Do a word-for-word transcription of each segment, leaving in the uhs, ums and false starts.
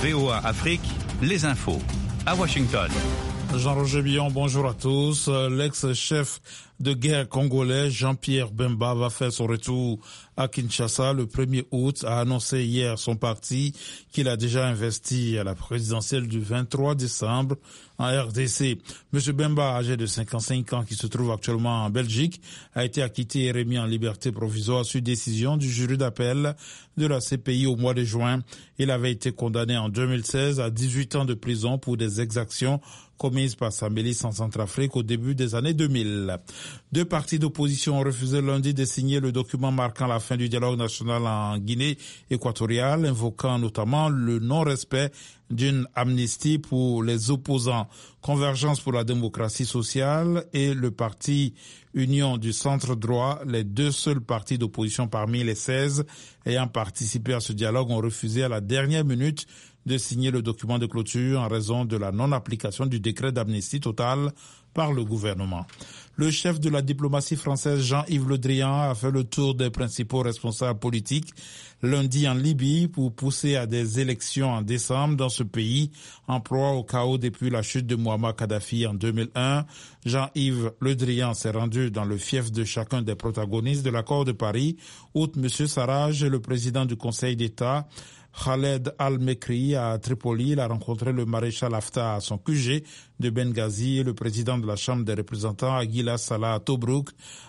V O A Afrique, les infos. À Washington. Jean-Roger Billon, bonjour à tous. L'ex-chef de guerre congolais Jean-Pierre Bemba va faire son retour à Kinshasa le premier août, a annoncé hier son parti qu'il a déjà investi à la présidentielle du vingt-trois décembre en R D C. Monsieur Bemba, âgé de cinquante-cinq ans, qui se trouve actuellement en Belgique, a été acquitté et remis en liberté provisoire sur décision du jury d'appel de la C P I au mois de juin. Il avait été condamné en deux mille seize à dix-huit ans de prison pour des exactions commises par sa milice en Centrafrique au début des années deux mille. Deux partis d'opposition ont refusé lundi de signer le document marquant la fin du dialogue national en Guinée équatoriale, invoquant notamment le non-respect d'une amnistie pour les opposants. Convergence pour la démocratie sociale et le parti Union du centre droit, les deux seuls partis d'opposition parmi les seize ayant participé à ce dialogue, ont refusé à la dernière minute de signer le document de clôture en raison de la non-application du décret d'amnistie totale par le gouvernement. Le chef de la diplomatie française, Jean-Yves Le Drian, a fait le tour des principaux responsables politiques lundi en Libye pour pousser à des élections en décembre dans ce pays en proie au chaos depuis la chute de Mouammar Kadhafi en deux mille un. Jean-Yves Le Drian s'est rendu dans le fief de chacun des protagonistes de l'accord de Paris. Outre M. Sarraj, le président du Conseil d'État, Khaled Al-Mekri, à Tripoli. Il a rencontré le maréchal Haftar à son Q G de Benghazi et le président de la Chambre des représentants, Aguila Salah, à Tobrouk,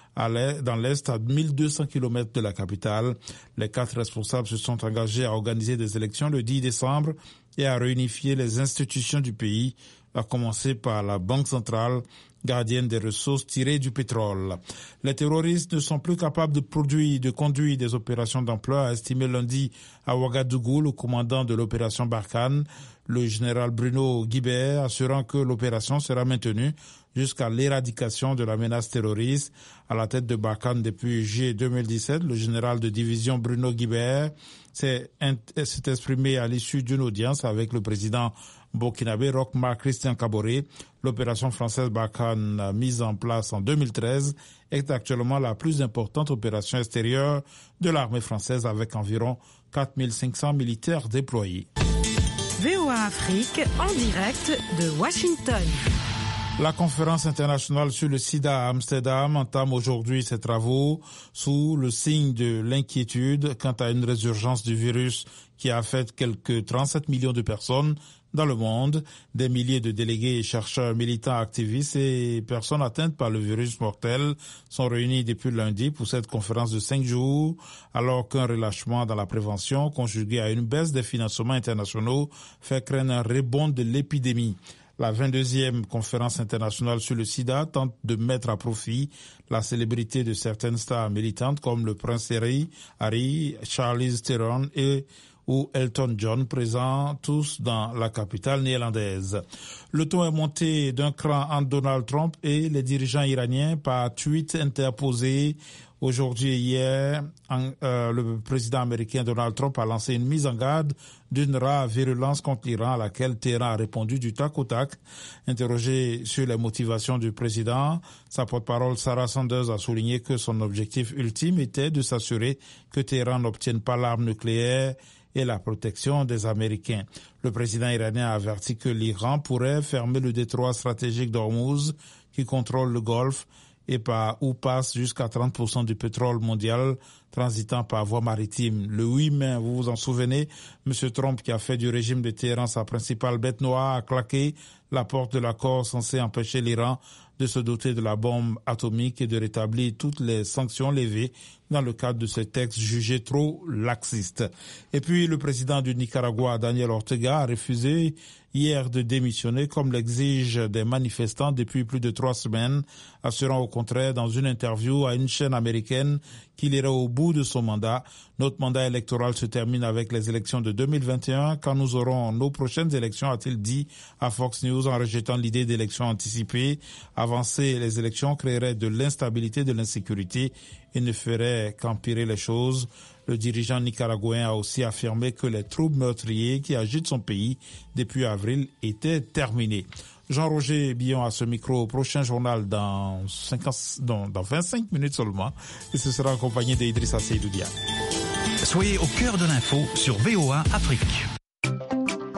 dans l'Est, à mille deux cents kilomètres de la capitale. Les quatre responsables se sont engagés à organiser des élections le dix décembre et à réunifier les institutions du pays, à commencer par la Banque centrale, gardienne des ressources tirées du pétrole. Les terroristes ne sont plus capables de produire, de conduire des opérations d'ampleur, a estimé lundi à Ouagadougou le commandant de l'opération Barkhane, le général Bruno Guibert, assurant que l'opération sera maintenue jusqu'à l'éradication de la menace terroriste. À la tête de Barkhane depuis juillet deux mille dix-sept, le général de division Bruno Guibert s'est exprimé à l'issue d'une audience avec le président burkinabé Roch-Marc Christian Kaboré. L'opération française Barkhane, mise en place en deux mille treize, est actuellement la plus importante opération extérieure de l'armée française avec environ quatre mille cinq cents militaires déployés. V O A Afrique en direct de Washington. La conférence internationale sur le sida à Amsterdam entame aujourd'hui ses travaux sous le signe de l'inquiétude quant à une résurgence du virus qui affecte quelques trente-sept millions de personnes dans le monde. Des milliers de délégués, chercheurs, militants, activistes et personnes atteintes par le virus mortel sont réunis depuis lundi pour cette conférence de cinq jours, alors qu'un relâchement dans la prévention conjugué à une baisse des financements internationaux fait craindre un rebond de l'épidémie. La vingt-deuxième conférence internationale sur le sida tente de mettre à profit la célébrité de certaines stars militantes comme le prince Harry, Harry Charlize Theron et ou Elton John, présents tous dans la capitale néerlandaise. Le ton est monté d'un cran entre Donald Trump et les dirigeants iraniens par tweet interposé aujourd'hui et hier. En, euh, le président américain Donald Trump a lancé une mise en garde d'une rare virulence contre l'Iran à laquelle Téhéran a répondu du tac au tac. Interrogé sur les motivations du président, sa porte-parole Sarah Sanders a souligné que son objectif ultime était de s'assurer que Téhéran n'obtienne pas l'arme nucléaire et la protection des Américains. Le président iranien a averti que l'Iran pourrait fermer le détroit stratégique d'Ormuz qui contrôle le Golfe et par où passe jusqu'à trente pour cent du pétrole mondial transitant par voie maritime. Le huit mai, vous vous en souvenez, M. Trump, qui a fait du régime de Téhéran sa principale bête noire, a claqué la porte de l'accord censé empêcher l'Iran de se doter de la bombe atomique et de rétablir toutes les sanctions levées dans le cadre de ce texte jugé trop laxiste. Et puis, le président du Nicaragua, Daniel Ortega, a refusé hier de démissionner comme l'exigent des manifestants depuis plus de trois semaines, assurant au contraire dans une interview à une chaîne américaine qu'il irait au bout de son mandat. Notre mandat électoral se termine avec les élections de deux mille vingt et un, quand nous aurons nos prochaines élections, a-t-il dit à Fox News en rejetant l'idée d'élections anticipées. Avancer les élections créerait de l'instabilité, de l'insécurité et ne ferait qu'empirer les choses. Le dirigeant nicaraguayen a aussi affirmé que les troubles meurtriers qui agitent son pays depuis avril étaient terminés. Jean-Roger Billon à ce micro, prochain journal dans, cinquante, dans, dans vingt-cinq minutes seulement, et ce sera accompagné d'Idrissa Seydoudia. Soyez au cœur de l'info sur V O A Afrique.